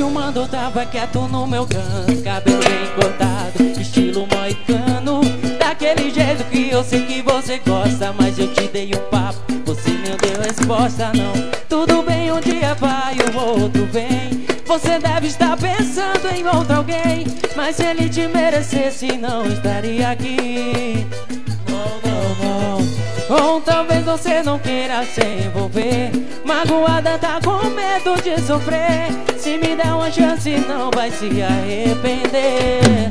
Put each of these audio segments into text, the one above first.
filmando, eu tava quieto no meu canto, cabelo bem cortado, estilo moicano, daquele jeito que eu sei que você gosta. Mas eu te dei um papo, você não deu resposta não. Tudo bem, um dia vai, o outro vem. Você deve estar pensando em outro alguém, mas se ele te merecesse não estaria aqui. Ou talvez você não queira se envolver, magoada, tá com medo de sofrer. Se me der uma chance não vai se arrepender.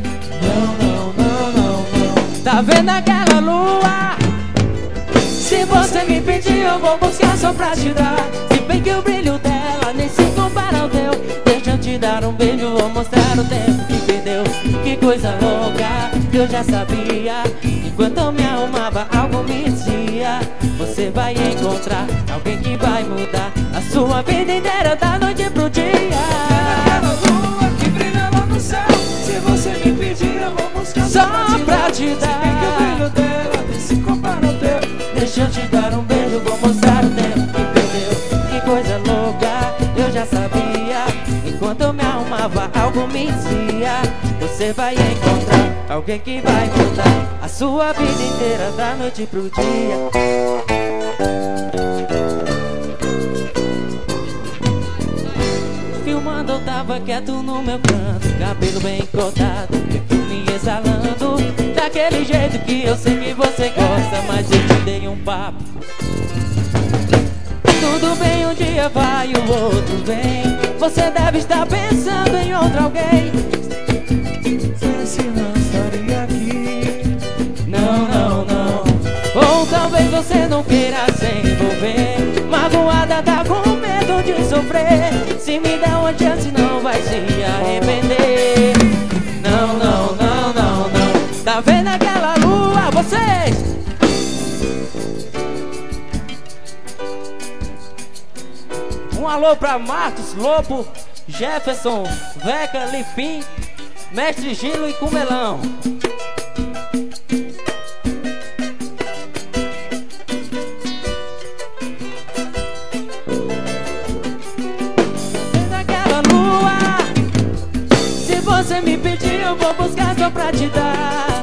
Não. Tá vendo aquela lua? Se você me pedir eu vou buscar só pra te dar. Se bem que o brilho dela nem se compara ao teu. Deixa eu te dar um beijo, vou mostrar o tempo que perdeu. Que coisa louca, eu já sabia. Enquanto eu me arrumava algo me dizia: você vai encontrar alguém que vai mudar a sua vida inteira da noite pro dia. Aquela lua que brilha lá no céu, se você me pedir eu vou buscar só pra te dar. Se bem que o brilho dela nem se compara ao teu. Deixa eu te dar um beijo, vou mostrar o tempo que perdeu. Que coisa louca, eu já sabia. Enquanto eu me arrumava, algo me dizia: você vai encontrar alguém que vai mudar a sua vida inteira da noite pro dia. Filmando, eu tava quieto no meu canto, cabelo bem cortado, perfume exalando, daquele jeito que eu sei que você gosta. Mas eu te dei um papo. Tudo bem, um dia vai, o outro vem. Você deve estar pensando em outro alguém, Se não estaria aqui. não. Ou talvez você não queira se envolver, magoada, tá com medo de sofrer. Se me der uma chance não vai se arrepender. Não. Tá vendo aquela lua, vocês? Um alô pra Marcos, Lobo, Jefferson, Veca, Lipim, Mestre Gilo e Cumelão. Naquela lua, se você me pedir eu vou buscar só pra te dar.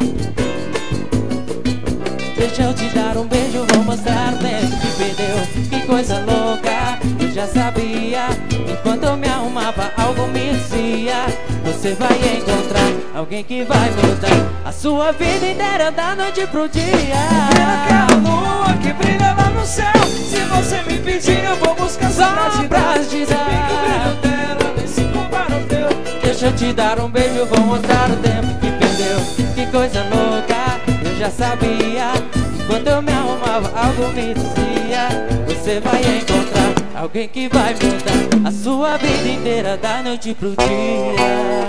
Deixa eu te dar um beijo, vou mostrar o tempo que perdeu. Que coisa louca, eu já sabia. Enquanto eu me arrumava, algo me dizia: você vai encontrar alguém que vai mudar a sua vida inteira da noite pro dia. Aquela lua que brilha lá no céu, se você me pedir eu vou buscar só pra te dar. Se bem que o brilho dela nem se compara ao teu. Deixa eu te dar um beijo, vou mostrar o tempo que perdeu. Que coisa louca, eu já sabia. Enquanto eu me arrumava, algo me dizia: você vai encontrar alguém que vai mudar a sua vida inteira da noite pro dia.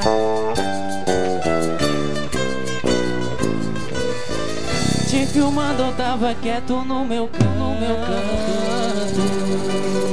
Te filmando, eu tava quieto no meu canto.